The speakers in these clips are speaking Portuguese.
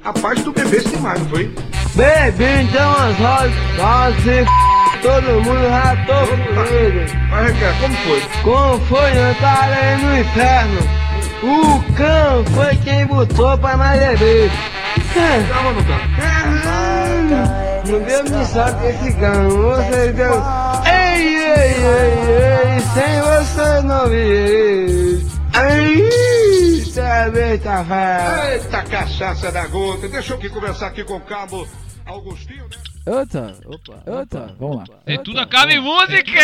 Rapaz, tu bebeste demais, não foi? Bebi então umas rosas, todo mundo já tô comigo. Mas, Requer, como foi? Como foi? Eu tava aí no inferno. O cão foi quem botou pra nós beber. Tava ou não tava? Não deu missão desse cão, você deu. Ei, sem você não vi. Eita, velho. Eita, cachaça da gota. Deixa eu aqui conversar aqui com o cabo Augustinho. Opa, vamos lá. E tudo acaba em música!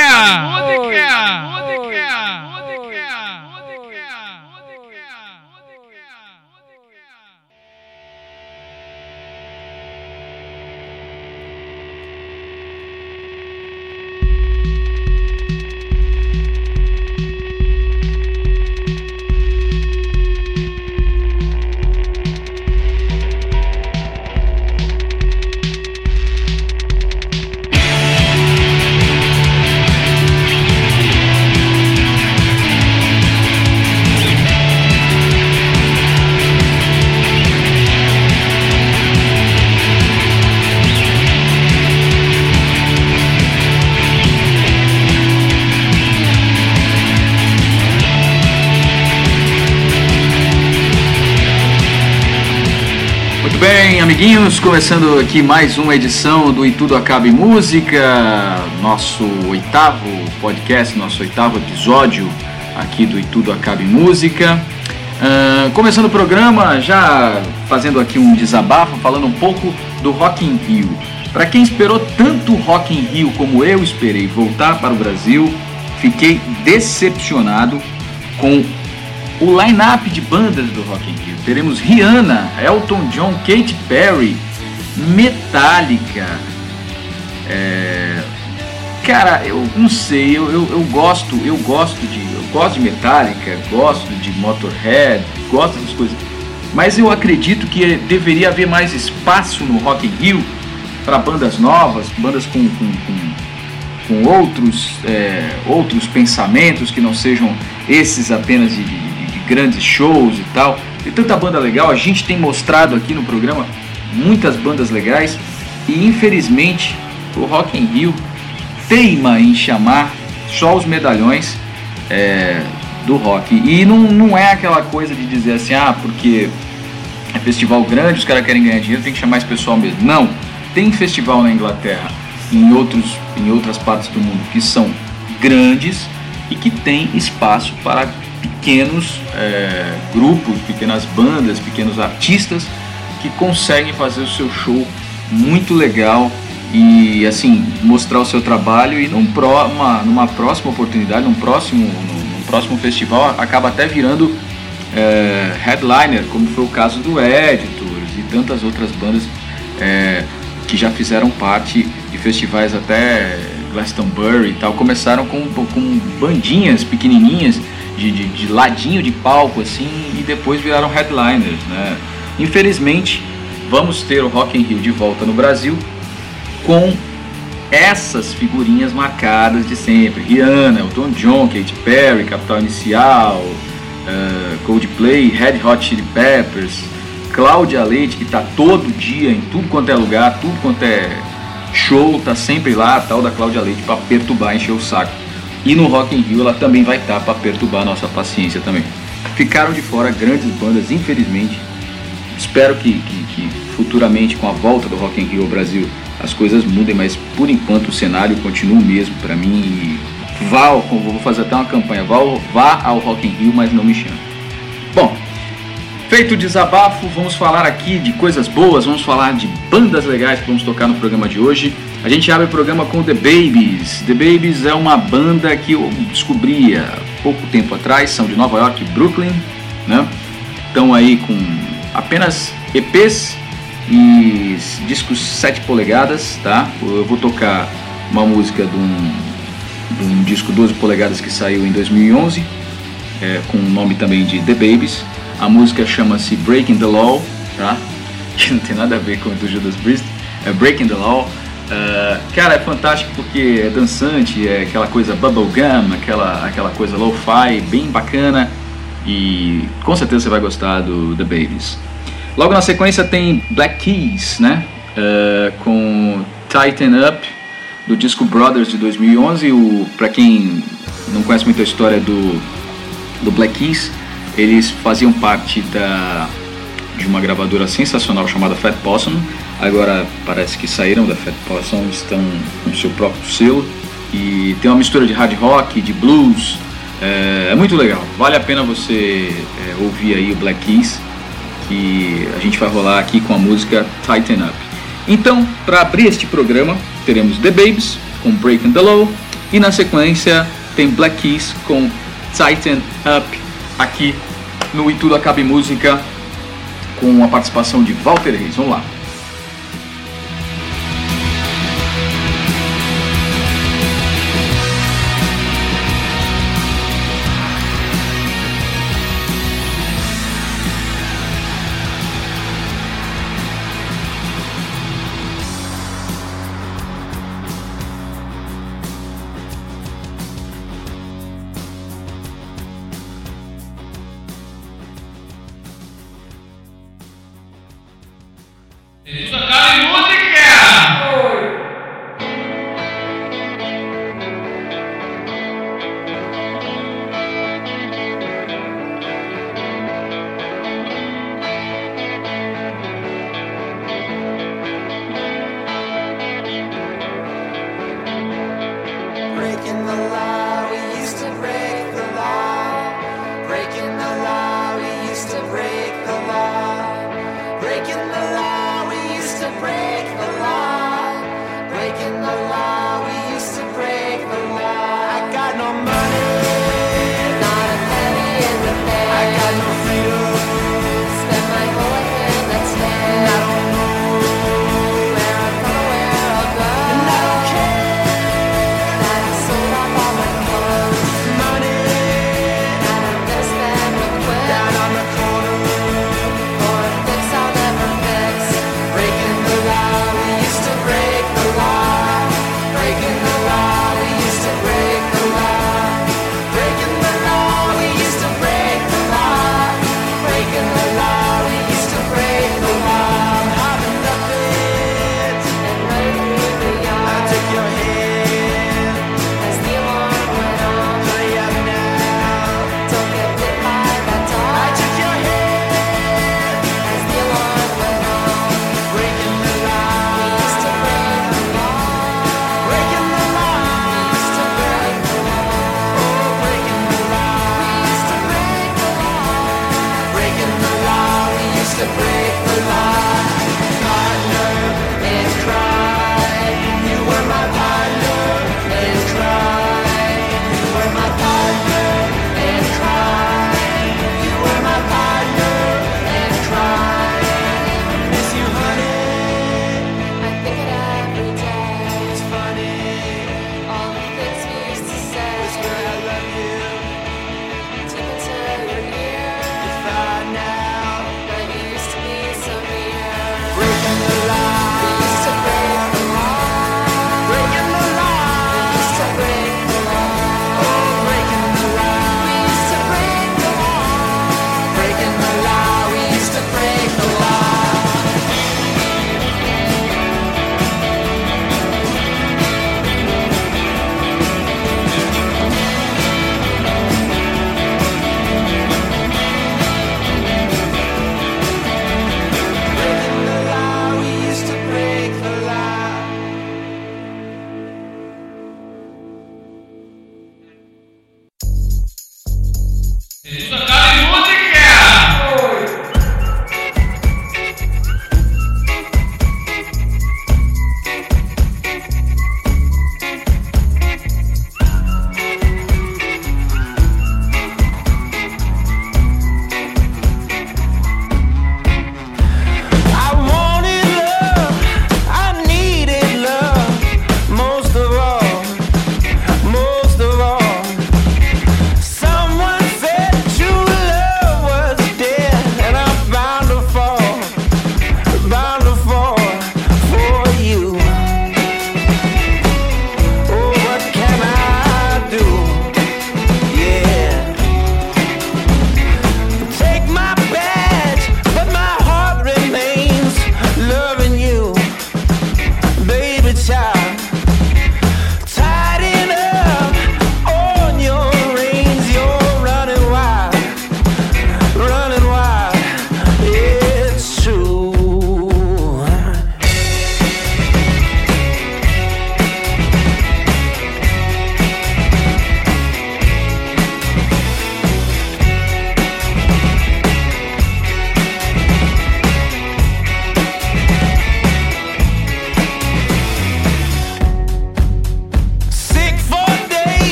Bem, amiguinhos, começando aqui mais uma edição do E Tudo Acaba em Música, nosso oitavo podcast, nosso oitavo episódio aqui do E Tudo Acaba em Música. Começando o programa, já fazendo aqui um desabafo, falando um pouco do Rock in Rio. Para quem esperou tanto Rock in Rio como eu esperei voltar para o Brasil, fiquei decepcionado com o line-up de bandas do Rock in Rio. Teremos Rihanna, Elton John, Katy Perry, Metallica. Cara, eu não sei, eu gosto de Metallica, gosto de Motorhead, gosto dessas coisas. Mas eu acredito que deveria haver mais espaço no Rock in Rio para bandas novas, bandas com outros pensamentos que não sejam esses apenas de grandes shows e tal. Tem tanta banda legal, a gente tem mostrado aqui no programa muitas bandas legais e infelizmente o Rock in Rio teima em chamar só os medalhões do rock. E não é aquela coisa de dizer assim, porque é festival grande, os caras querem ganhar dinheiro, tem que chamar esse pessoal mesmo. Não, tem festival na Inglaterra e em outras partes do mundo que são grandes e que tem espaço para pequenos grupos, pequenas bandas, pequenos artistas que conseguem fazer o seu show muito legal e assim mostrar o seu trabalho e numa próxima oportunidade, num próximo festival acaba até virando headliner, como foi o caso do Editors e tantas outras bandas que já fizeram parte de festivais até Glastonbury e tal, começaram com bandinhas pequenininhas de ladinho de palco assim e depois viraram headliners, né? Infelizmente vamos ter o Rock in Rio de volta no Brasil com essas figurinhas marcadas de sempre: Rihanna, Elton John, Katy Perry, Capital Inicial, Coldplay, Red Hot Chili Peppers, Cláudia Leite, que tá todo dia em tudo quanto é lugar, tudo quanto é show, tá sempre lá, a tal da Cláudia Leite, para perturbar, encher o saco. E no Rock in Rio ela também vai estar para perturbar a nossa paciência também. Ficaram de fora grandes bandas, infelizmente. Espero que futuramente, com a volta do Rock in Rio ao Brasil, as coisas mudem, mas por enquanto o cenário continua o mesmo para mim. Vou fazer até uma campanha, vá ao Rock in Rio, mas não me chame. Bom, feito o desabafo, vamos falar aqui de coisas boas, vamos falar de bandas legais que vamos tocar no programa de hoje. A gente abre o programa com The Babys. The Babys é uma banda que eu descobri há pouco tempo atrás, são de Nova York e Brooklyn, né? Estão aí com apenas EPs e discos 7 polegadas, tá? Eu vou tocar uma música de um disco 12 polegadas que saiu em 2011, com o nome também de The Babys. A música chama-se Breaking the Law, tá? Que não tem nada a ver com o do Judas Priest, é Breaking the Law. Cara, é fantástico porque é dançante, é aquela coisa bubblegum, aquela coisa lo-fi, bem bacana, e com certeza você vai gostar do The Babys. Logo na sequência tem Black Keys, né? Com Tighten Up, do disco Brothers de 2011. Para quem não conhece muito a história do Black Keys, eles faziam parte de uma gravadora sensacional chamada Fat Possum. Agora parece que saíram da Fat Possum, estão com seu próprio selo. E tem uma mistura de hard rock, de blues. É muito legal, vale a pena você ouvir aí o Black Keys, que a gente vai rolar aqui com a música Tighten Up. Então, para abrir este programa, teremos The Babes com Breaking the Law, e na sequência tem Black Keys com Tighten Up, aqui no E Tudo Acaba em Música, com a participação de Walter Reis. Vamos lá. Breaking the law.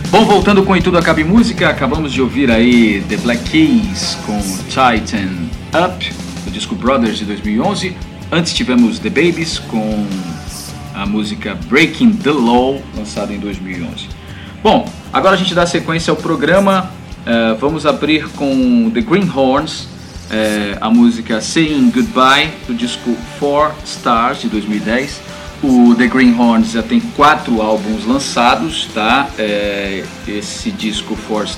Bom, voltando com E Tudo Acaba em Música, acabamos de ouvir aí The Black Keys com Tighten Up, do disco Brothers de 2011. Antes tivemos The Babies com a música Breaking the Law, lançada em 2011. Bom, agora a gente dá sequência ao programa. Vamos abrir com The Greenhorns, a música Saying Goodbye, do disco 4 Stars de 2010. O The Greenhorns já tem 4 álbuns lançados, tá? Esse disco 4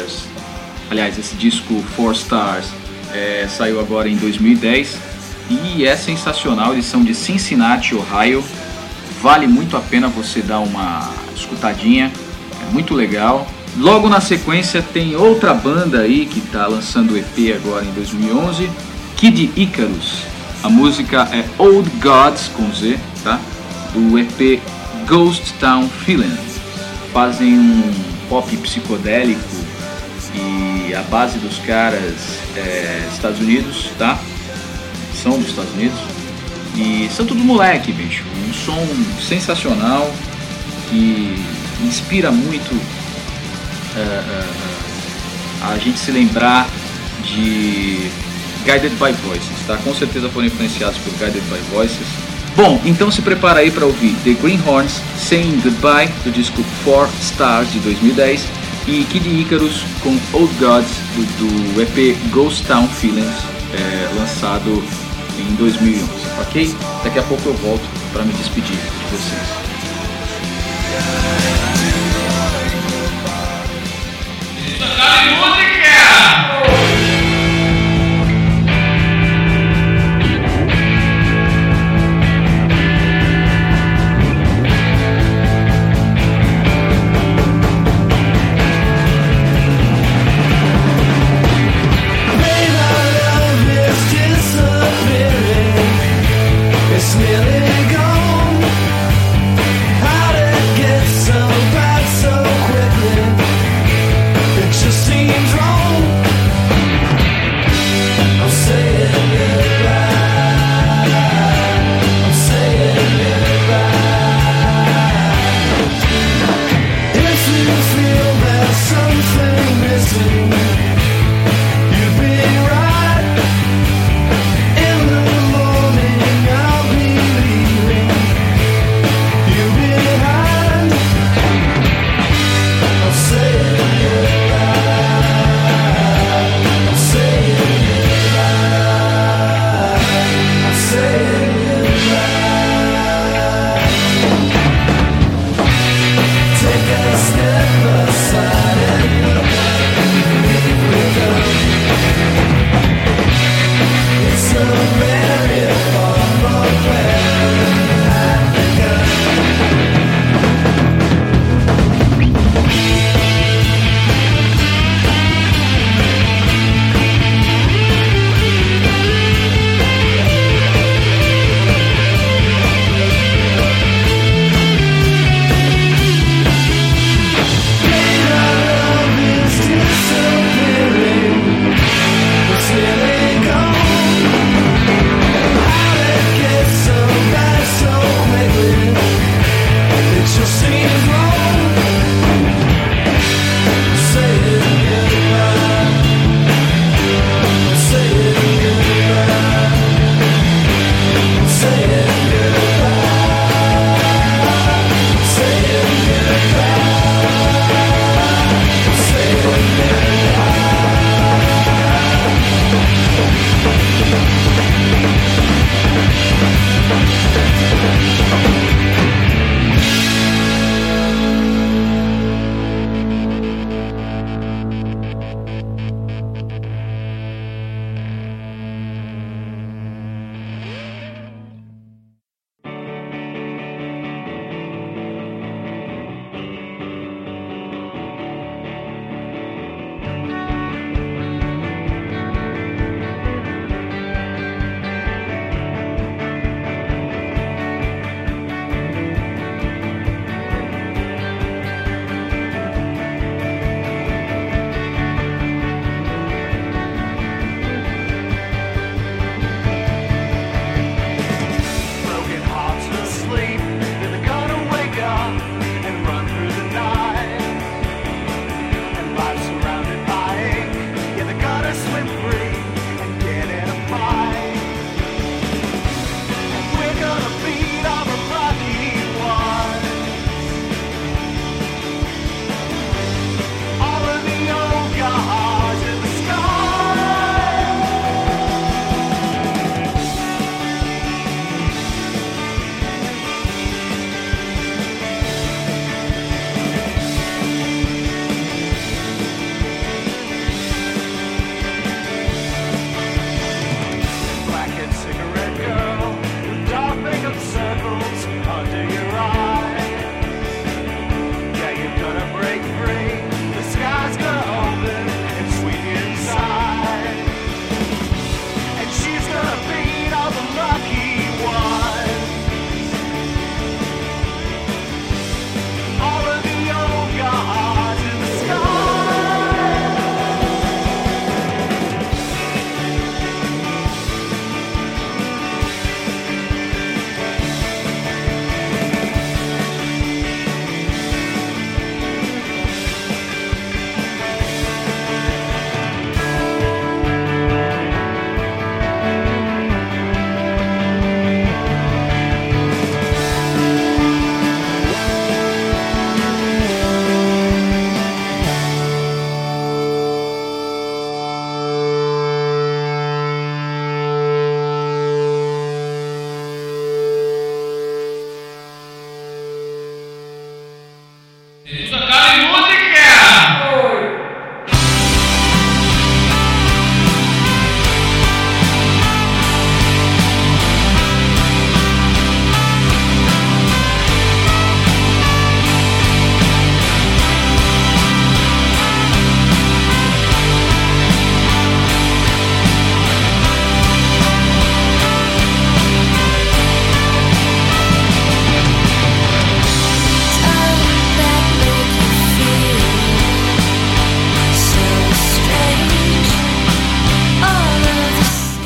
Stars saiu agora em 2010 e é sensacional. Eles são de Cincinnati, Ohio. Vale muito a pena você dar uma escutadinha, é muito legal. Logo na sequência tem outra banda aí que está lançando o EP agora em 2011, Kid Icarus. A música é Old Gods com Z, tá? Do EP Ghost Town Feeling. Fazem um pop psicodélico e a base dos caras é Estados Unidos, tá? São dos Estados Unidos e são tudo moleque, bicho. Um som sensacional que inspira muito a gente se lembrar de Guided by Voices, tá? Com certeza foram influenciados por Guided by Voices. Bom, então se prepara aí para ouvir The Greenhorns, Saying Goodbye, do disco 4 Stars de 2010, e Kid Icarus com Old Gods, do EP Ghost Town Feelings, lançado em 2011, ok? Daqui a pouco eu volto para me despedir de vocês.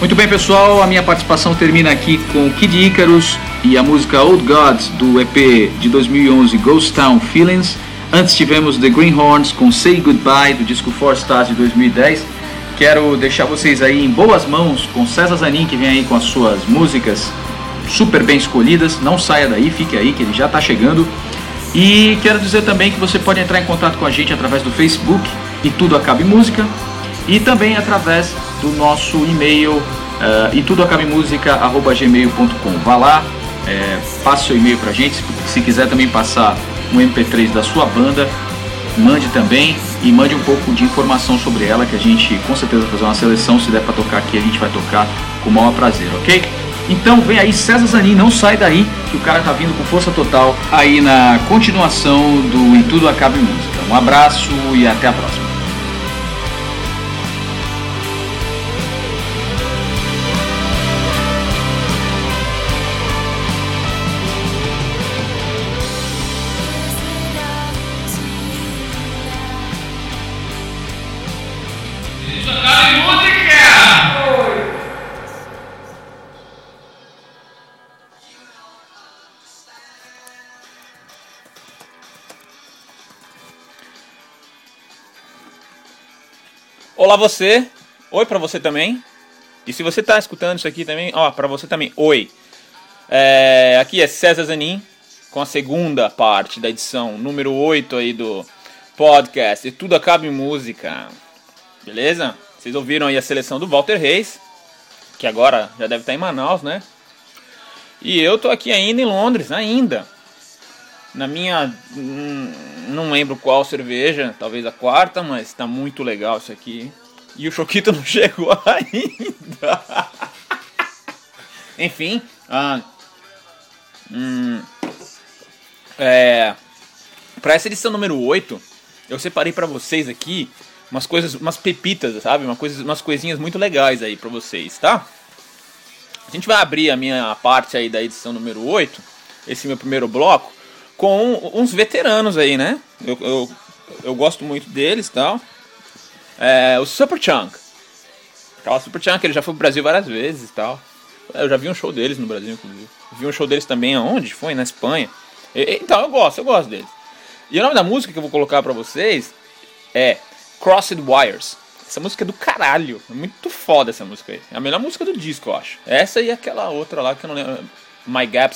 Muito bem, pessoal, a minha participação termina aqui com Kid Icarus e a música Old Gods do EP de 2011 Ghost Town Feelings. Antes tivemos The Greenhorns com Say Goodbye do disco Four Stars de 2010. Quero deixar vocês aí em boas mãos com César Zanin, que vem aí com as suas músicas super bem escolhidas. Não saia daí, fique aí que ele já está chegando. E quero dizer também que você pode entrar em contato com a gente através do Facebook e Tudo Acaba em Música, e também através do nosso e-mail itudoacabaemmusica@gmail.com. Vá lá, passe seu e-mail pra gente. Se quiser também passar um MP3 da sua banda, mande também, e mande um pouco de informação sobre ela, que a gente com certeza vai fazer uma seleção. Se der pra tocar aqui, a gente vai tocar com o maior prazer, ok? Então vem aí César Zanin, não sai daí, que o cara tá vindo com força total aí na continuação do E Tudo Acaba em Música. Um abraço e até a próxima. Olá você, oi pra você também. E se você tá escutando isso aqui também, ó, pra você também, oi. Aqui é César Zanin, com a segunda parte da edição número 8 aí do podcast E Tudo Acaba em Música. Beleza? Vocês ouviram aí a seleção do Walter Reis, que agora já deve estar em Manaus, né? E eu tô aqui ainda em Londres, ainda. Na minha... não lembro qual cerveja, talvez a quarta, mas tá muito legal isso aqui. E o Choquito não chegou ainda. Enfim. Pra essa edição número 8, eu separei pra vocês aqui umas coisas, umas pepitas, sabe? Umas coisinhas muito legais aí pra vocês, tá? A gente vai abrir a minha parte aí da edição número 8, esse meu primeiro bloco, com uns veteranos aí, né? Eu gosto muito deles e tal. O Superchunk. O Superchunk, ele já foi pro Brasil várias vezes e tal. Eu já vi um show deles no Brasil, inclusive. Vi um show deles também aonde? Foi na Espanha. Então, eu gosto deles. E o nome da música que eu vou colocar pra vocês é Crossed Wires. Essa música é do caralho. É muito foda essa música aí. É a melhor música do disco, eu acho. Essa e aquela outra lá que eu não lembro. My Gap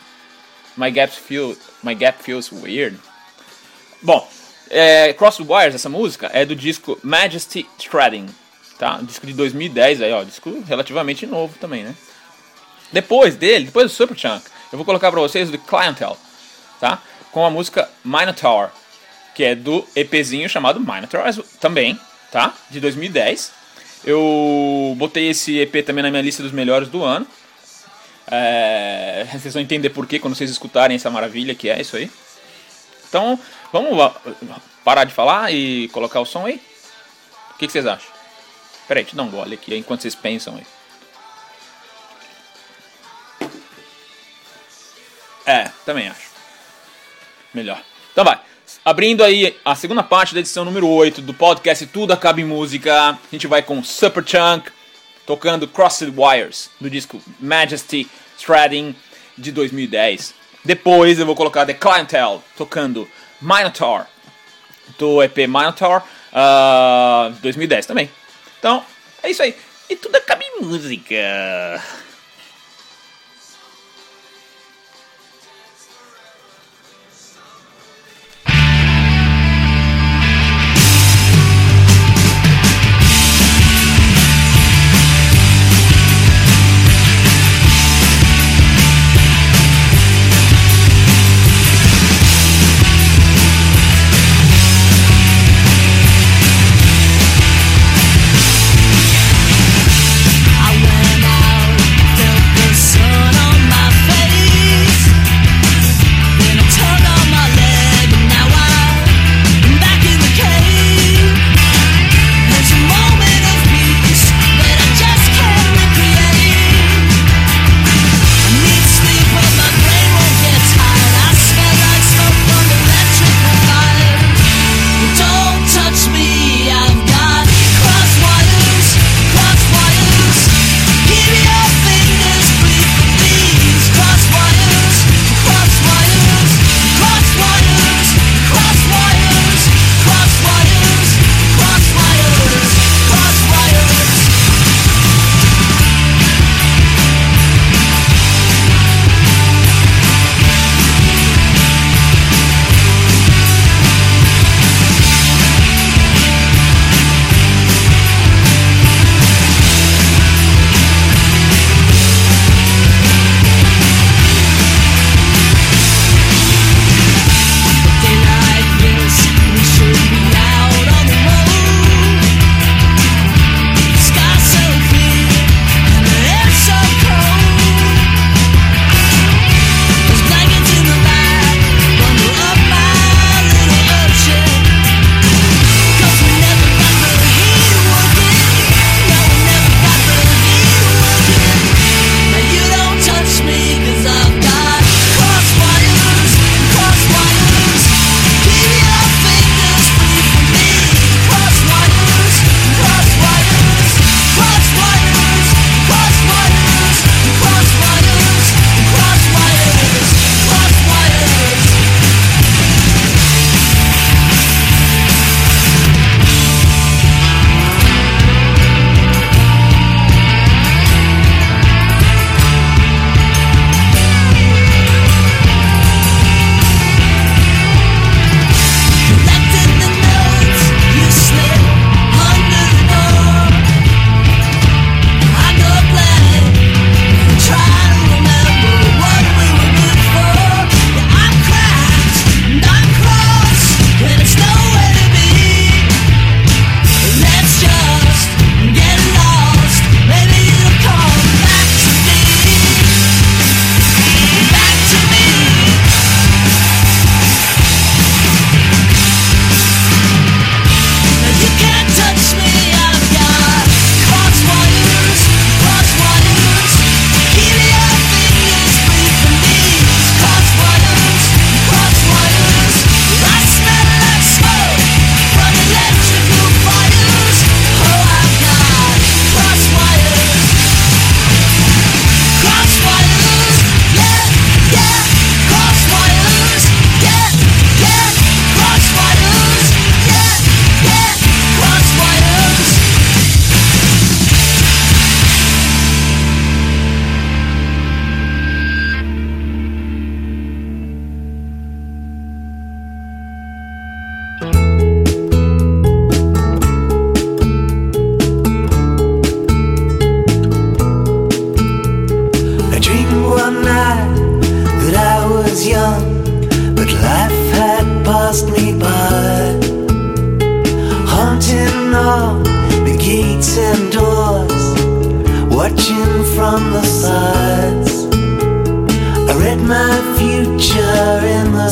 Feels Weird. Bom, Crossed Wires, essa música, é do disco Majesty Shredding, tá? Disco de 2010 aí, ó. Disco relativamente novo também, né? Depois do Superchunk, eu vou colocar pra vocês o The Clientele, tá? Com a música Minotaur, que é do EPzinho chamado Minotaur também, tá? De 2010. Eu botei esse EP também na minha lista dos melhores do ano. Vocês vão entender por quê quando vocês escutarem essa maravilha que é isso aí. Então, vamos parar de falar e colocar o som aí? O que vocês acham? Peraí, deixa eu dar um gole aqui enquanto vocês pensam aí. Também acho. Melhor. Então vai. Abrindo aí a segunda parte da edição número 8 do podcast Tudo Acaba em Música. A gente vai com Superchunk tocando Crossed Wires, do disco Majesty Shredding de 2010. Depois eu vou colocar The Clientele tocando Minotaur, do EP Minotaur 2010 também. Então, é isso aí. E tudo acaba em música. I went out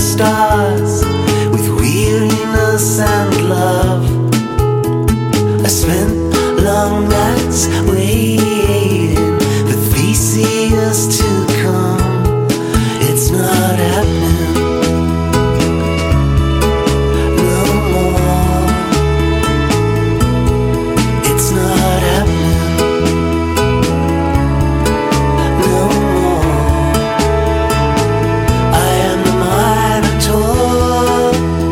stars with weariness and love. I spent long nights waiting for Theseus to come. It's not happening no more. It's not happening no more. I am the Minotaur.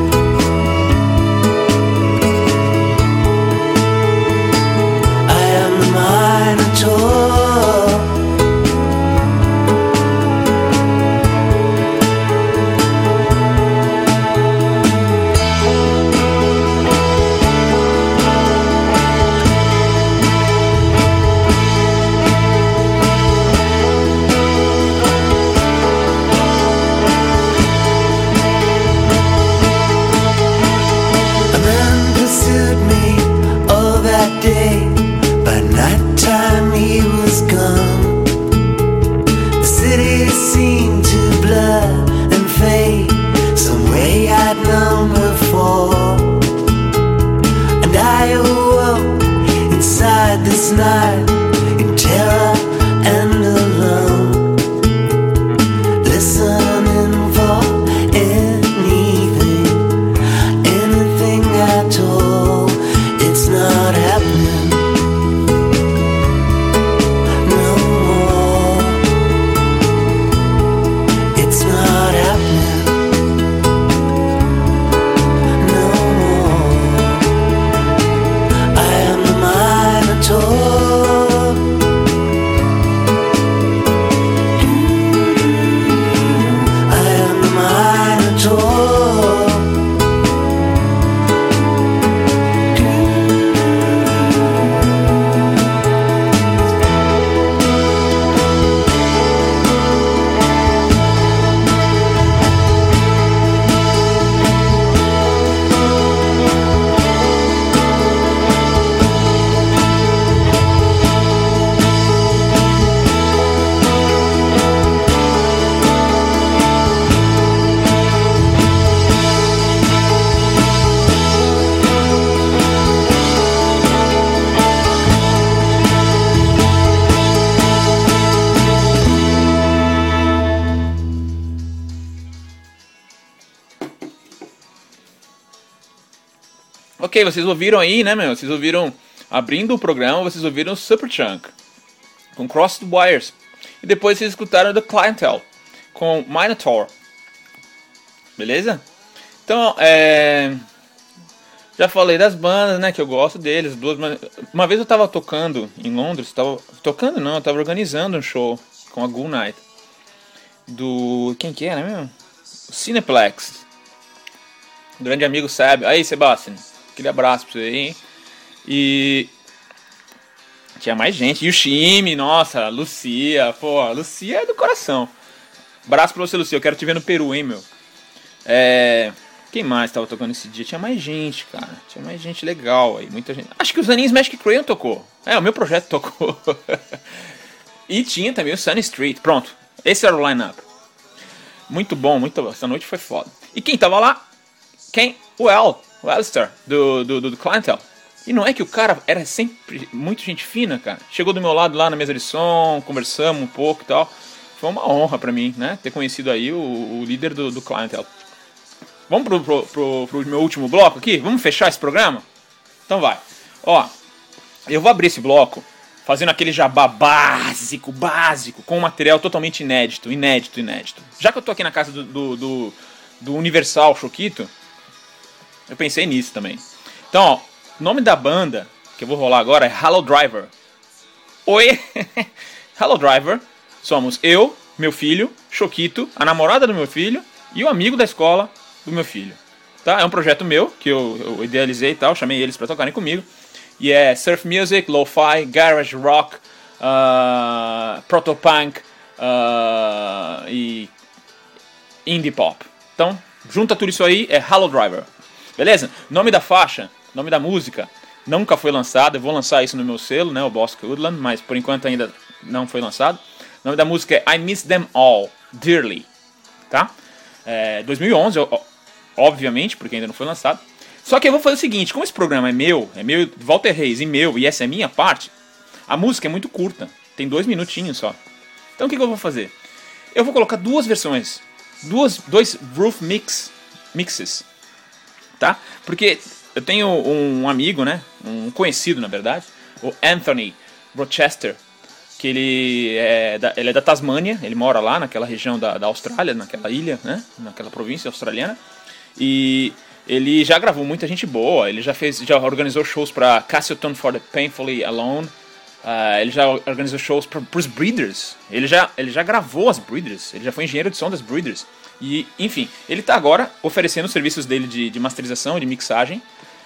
I am the Minotaur. A man pursued me all that day. By nighttime he was gone. The city seemed to blur and fade some way I'd known before. And I awoke inside this night in terror and alone, listening for anything, anything at all. It's not happening no more. It's not happening no more. I am the Minotaur. I am the Minotaur. Ok, vocês ouviram aí, né, meu? Vocês ouviram, abrindo o programa, vocês ouviram Superchunk com Crossed Wires. E depois vocês escutaram The Clientele com Minotaur. Beleza? Então, já falei das bandas, né, que eu gosto deles. Uma vez eu tava tocando em Londres, eu tava organizando um show com a Ghoul Night. Quem que era, meu? Cineplex. Um grande amigo Seb. Aí, Sebastian. Aquele abraço pra você aí, hein? E tinha mais gente. E o Shime, nossa, Lucia. Pô, a Lucia é do coração. Abraço pra você, Lucia. Eu quero te ver no Peru, hein, meu? Quem mais tava tocando esse dia? Tinha mais gente, cara. Tinha mais gente legal aí. Muita gente. Acho que o Zanin's Magic Crayon tocou. O meu projeto tocou. E tinha também o Sunny Street. Pronto. Esse era o line-up. Muito bom, essa noite foi foda. E quem tava lá? O Alistair, do Clientele. E não é que o cara era sempre muito gente fina, cara. Chegou do meu lado lá na mesa de som, conversamos um pouco e tal. Foi uma honra pra mim, né? Ter conhecido aí o líder do Clientele. Vamos pro meu último bloco aqui? Vamos fechar esse programa? Então vai. Ó, eu vou abrir esse bloco fazendo aquele jabá básico, com um material totalmente inédito. Já que eu tô aqui na casa do Universal Choquito, eu pensei nisso também. Então, ó, o nome da banda que eu vou rolar agora é Hello Driver. Oi! Hello Driver. Somos eu, meu filho, Choquito, a namorada do meu filho e o amigo da escola do meu filho. Tá? É um projeto meu, que eu idealizei e tal, chamei eles pra tocarem comigo. E é surf music, lo-fi, garage rock, protopunk e indie pop. Então, junta tudo isso aí, é Hello Driver. Beleza? Nome da faixa, nome da música, nunca foi lançado. Eu vou lançar isso no meu selo, né, o Bosque Woodland, mas por enquanto ainda não foi lançado. O nome da música é I Miss Them All, Dearly. Tá? 2011, obviamente, porque ainda não foi lançado. Só que eu vou fazer o seguinte, como esse programa é meu Walter Reis e meu, e essa é a minha parte, a música é muito curta, tem 2 minutinhos só. Então o que eu vou fazer? Eu vou colocar 2 versões, 2 roof mixes, tá? Porque eu tenho um amigo, né, um conhecido na verdade, o Anthony Rochester, que ele é da Tasmânia, ele mora lá naquela região da Austrália, naquela ilha, né, naquela província australiana, e ele já gravou muita gente boa, ele já organizou shows para Castleton for the Painfully Alone, ele já organizou shows para os Breeders, ele já gravou as Breeders, ele já foi engenheiro de som das Breeders, e enfim, ele está agora oferecendo os serviços dele de masterização, de mixagem,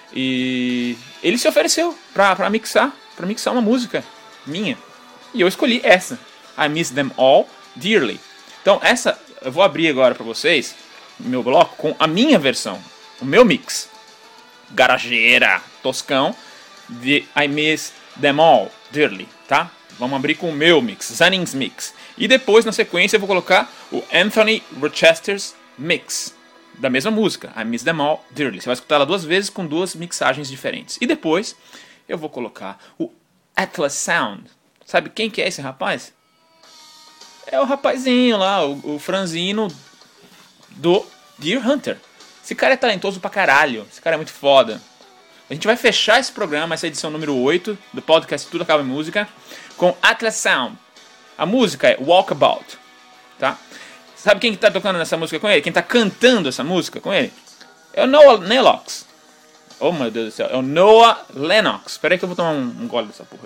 e ele se ofereceu para mixar uma música minha, e eu escolhi essa, I Miss Them All Dearly. Então essa, eu vou abrir agora para vocês, meu bloco, com a minha versão, o meu mix, garageira, toscão, de I Miss Them All Dearly, tá? Vamos abrir com o meu mix, Zanning's Mix. E depois, na sequência, eu vou colocar o Anthony Rochester's Mix, da mesma música, I Miss Them All Dearly. Você vai escutar ela 2 vezes com 2 mixagens diferentes. E depois, eu vou colocar o Atlas Sound. Sabe quem que é esse rapaz? É o rapazinho lá, o franzino do Deer Hunter. Esse cara é talentoso pra caralho, esse cara é muito foda. A gente vai fechar esse programa, essa edição número 8 do podcast Tudo Acaba em Música, com Atlas Sound. A música é Walkabout, tá? Sabe quem que tá tocando nessa música com ele? Quem tá cantando essa música com ele? É o Noah Lennox. Oh, meu Deus do céu. É o Noah Lennox. Espera aí que eu vou tomar um gole dessa porra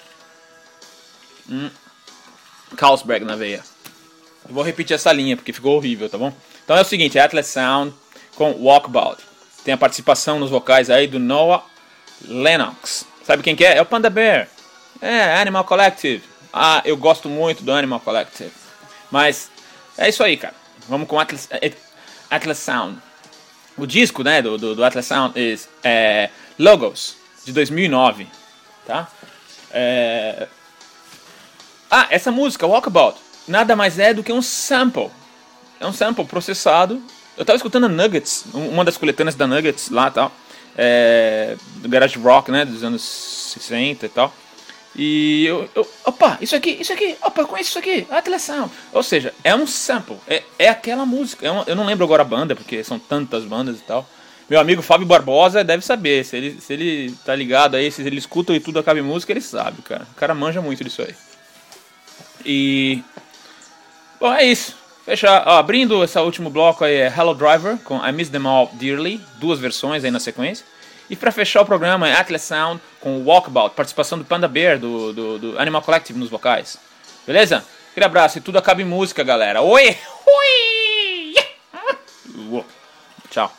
aqui. Carlsberg na veia. Eu vou repetir essa linha, porque ficou horrível, tá bom? Então é o seguinte, é Atlas Sound com Walkabout. Tem a participação nos vocais aí do Noah Lennox. Sabe quem que é? É o Panda Bear. É, Animal Collective. Ah, eu gosto muito do Animal Collective. Mas é isso aí, cara. Vamos com Atlas Sound. O disco, né, do Atlas Sound é Logos, de 2009. Tá? Essa música, Walkabout, nada mais é do que um sample. É um sample processado. Eu tava escutando a Nuggets, uma das coletâneas da Nuggets lá e tal, do Garage Rock, né, dos anos 60 e tal. E opa, isso aqui, opa, eu conheço isso aqui, Atlas Sound. Ou seja, é um sample, é aquela música. Eu não lembro agora a banda, porque são tantas bandas e tal. Meu amigo Fábio Barbosa deve saber, se ele tá ligado aí, se ele escuta e Tudo Acaba em Música, ele sabe, cara. O cara manja muito disso aí. E bom, é isso. Fechar, abrindo esse último bloco aí é Hello Driver com I Miss Them All Dearly, 2 versões aí na sequência. E pra fechar o programa é Atlas Sound com Walkabout, participação do Panda Bear, do Animal Collective nos vocais. Beleza? Aquele abraço e Tudo Acaba em Música, galera. Oi! Oi! Tchau.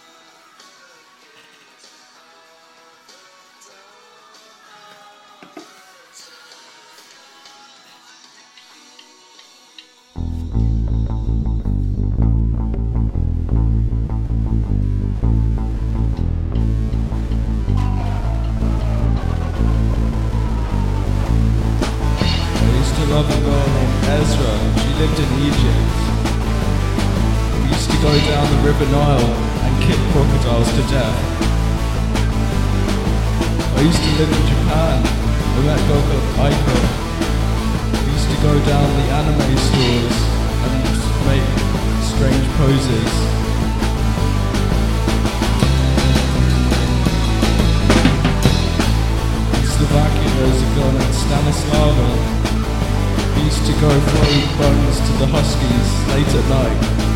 Love a girl named Ezra, she lived in Egypt. We used to go down the River Nile and kick crocodiles to death. I used to live in Japan, I met Gogo Aiko. We used to go down the anime stores and make strange poses. In Slovakia there's a girl named Stanislava. We used to go throw bones to the Huskies late at night.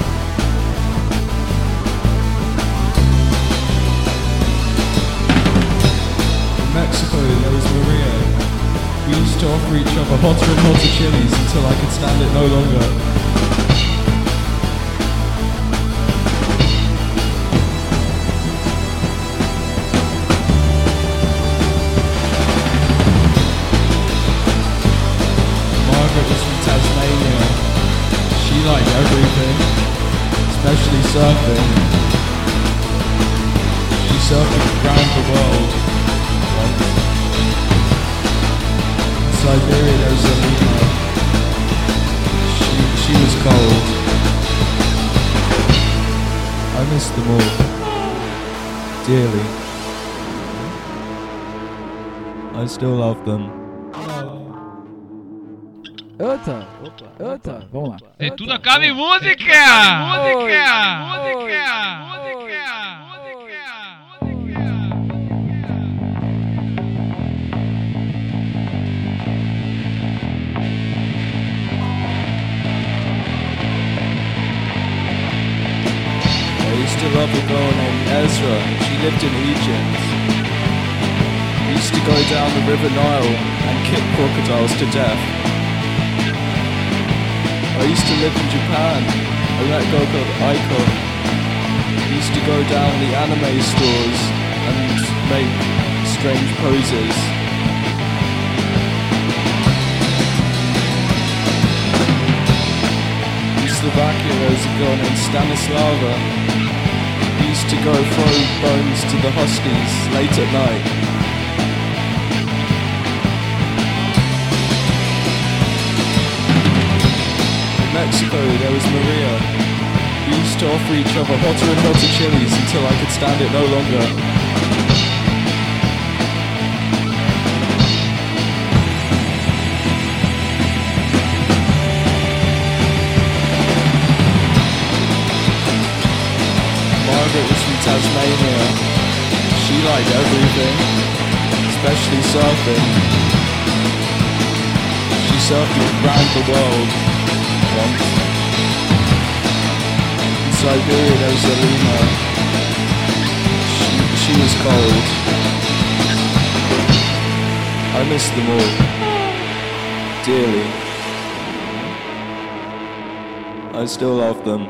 In Mexico there was Maria. We used to offer each other hotter and hotter chilies until I could stand it no longer. She liked everything, especially surfing. She surfed around the world once. In Siberia there's a Lima. She was cold. miss them all dearly. I still love them. Outra, vamos lá. E tudo acaba em música! I used to love a girl named Ezra. She lived in Egypt. We used to go down the River Nile and kick crocodiles to death. I used to live in Japan. I met a girl called Aiko. We used to go down the anime stores and make strange poses. In Slovakia there was a girl named Stanislava. We used to go throw bones to the hosties late at night. In Mexico there was Maria. We used to offer each other hotter and hotter chilies until I could stand it no longer. Margaret was from Tasmania. She liked everything, especially surfing. She surfed around the world once. In Siberia there was Alina. She was cold. I miss them all dearly. I still love them.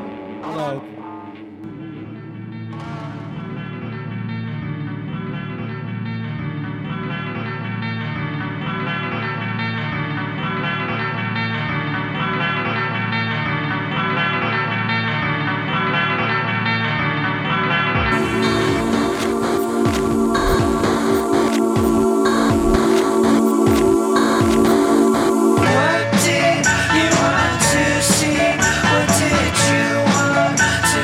What did you want to see? What did you want to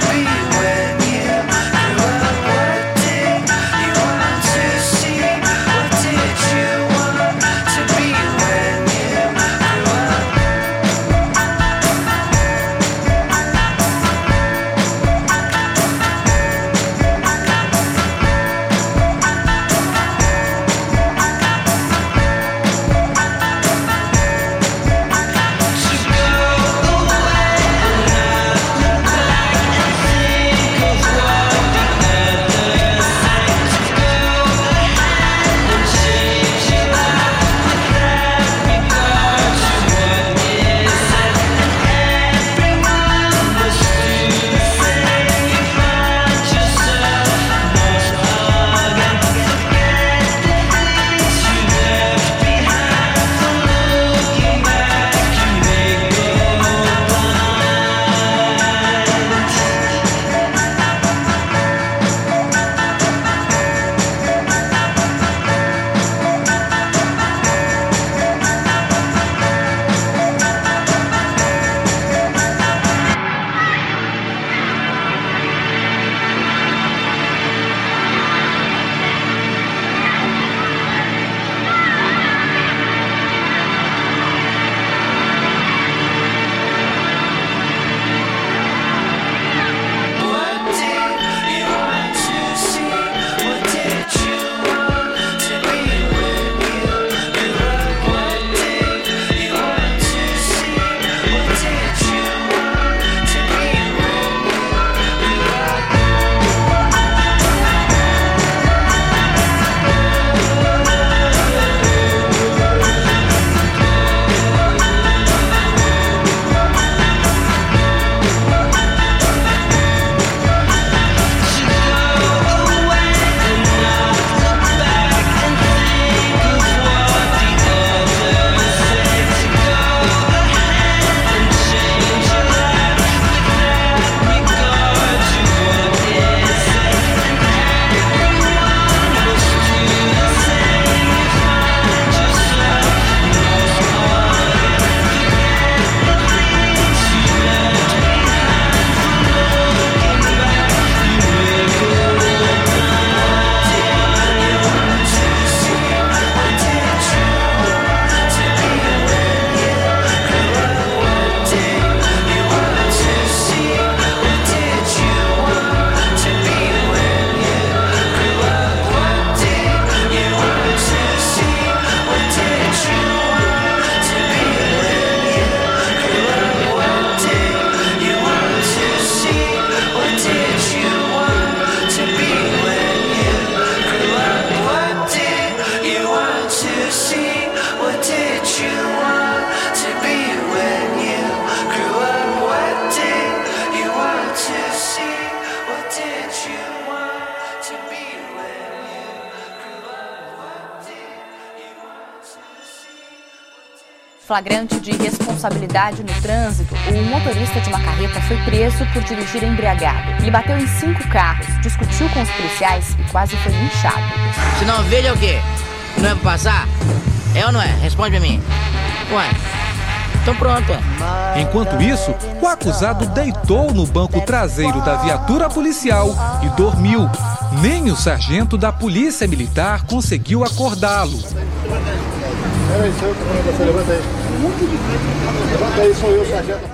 flagrante de responsabilidade no trânsito, o motorista de uma carreta foi preso por dirigir embriagado. Ele bateu em 5 carros, discutiu com os policiais e quase foi linchado. Se não veja é o quê? Não é pra passar? É ou não é? Responde pra mim. Ué, então pronto. Enquanto isso, o acusado deitou no banco traseiro da viatura policial e dormiu. Nem o sargento da Polícia Militar conseguiu acordá-lo. Peraí, seu, você levanta aí. Levanta aí, sou eu, sargento.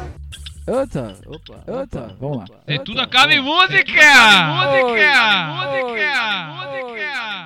Opa, vamos lá. E tudo acaba em música! Música!